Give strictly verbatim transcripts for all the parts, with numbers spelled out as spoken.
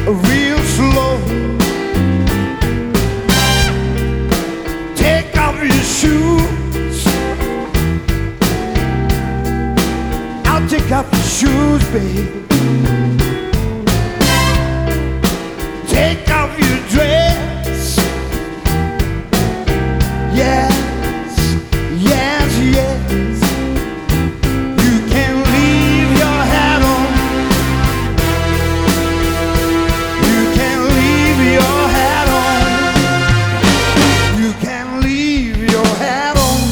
real slow. Take off your shoes. I'll take off your shoes, baby. Take off your dress. Yes, yes, yes. You can leave your hat on. You can leave your hat on. You can leave your hat on.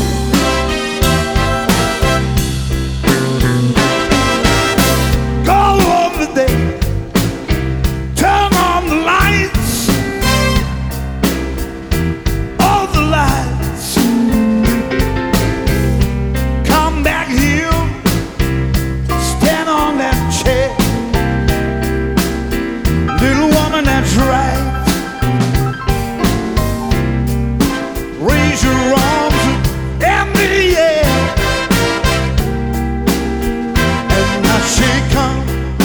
Go over there. Turn on the lights. All the lights. Come back here. Stand on that chair. Little woman, that's right. Raise your arms in the air. And now shake on.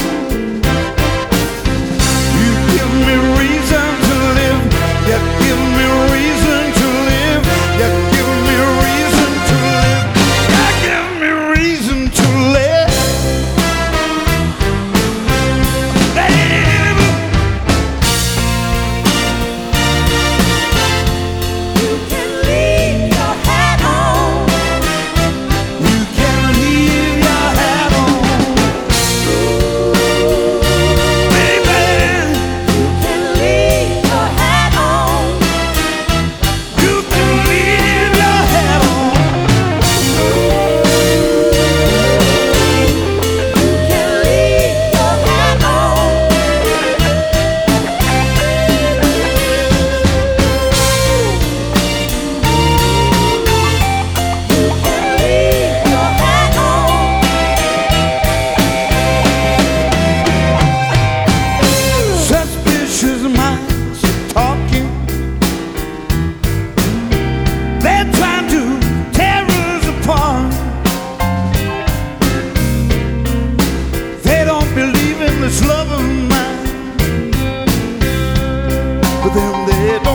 You give me reason to live. You give me reason to live. You give me reason to live. You give me reason to live. Baby, You can leave your hat on. you can leave your hat on. Baby, You can leave your hat on. you can leave your hat on. You can leave your hat on. You can leave your hat on. Suspicious minds talking. They're trying to tear us apart. They don't believe in this love of mine. But then they don't